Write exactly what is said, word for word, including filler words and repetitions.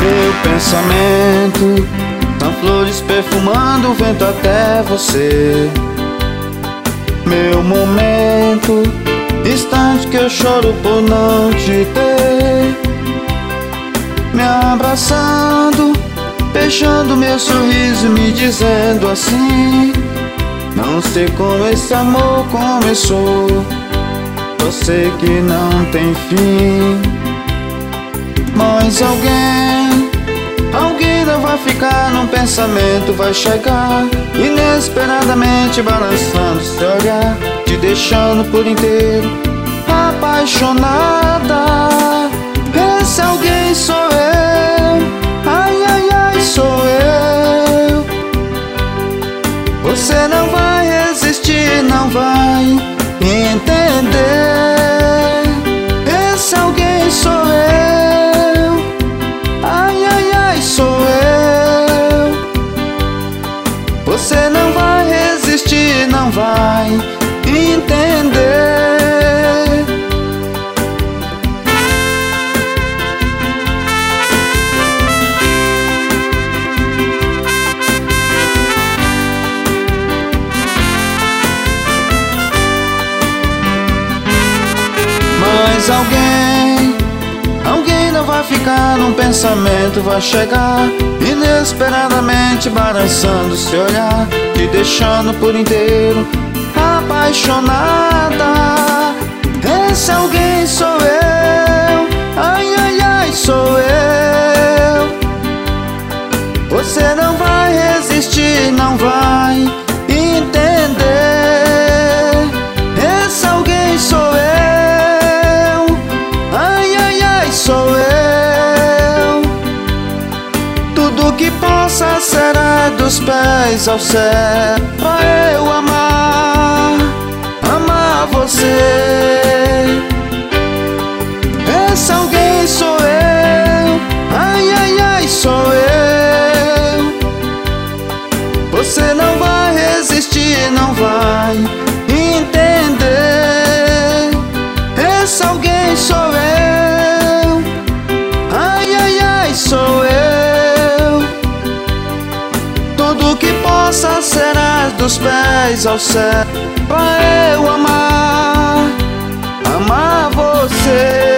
Meu pensamento são flores perfumando o vento até você. Meu momento, instante que eu choro por não te ter. Me abraçando, beijando meu sorriso, me dizendo assim: não sei como esse amor começou, eu sei que não tem fim. Mas alguém, alguém não vai ficar num pensamento, vai chegar inesperadamente, balançando seu olhar, te deixando por inteiro apaixonada. Esse alguém sou eu, ai, ai, ai, sou eu. Você não vai resistir, não vai entender. Esse alguém sou eu, ai, ai, ai, sou eu. Você não vai resistir, não vai entender. Mas alguém, alguém não vai ficar num pensamento, vai chegar inesperadamente, balançando seu olhar, te deixando por inteiro apaixonada. Esse alguém sou eu, ai, ai, ai, sou eu. Você não vai resistir, não vai entender. Esse alguém sou eu, ai, ai, ai, sou eu. Tudo que possa será dos pés ao céu, pra eu amar, amar você. Esse alguém sou eu, ai, ai, ai, sou eu. Você não vai resistir, não vai entender. Esse alguém sou eu, ai, ai, ai, sou eu. Tudo que possa será dos pés ao céu, pra eu amar, amar você.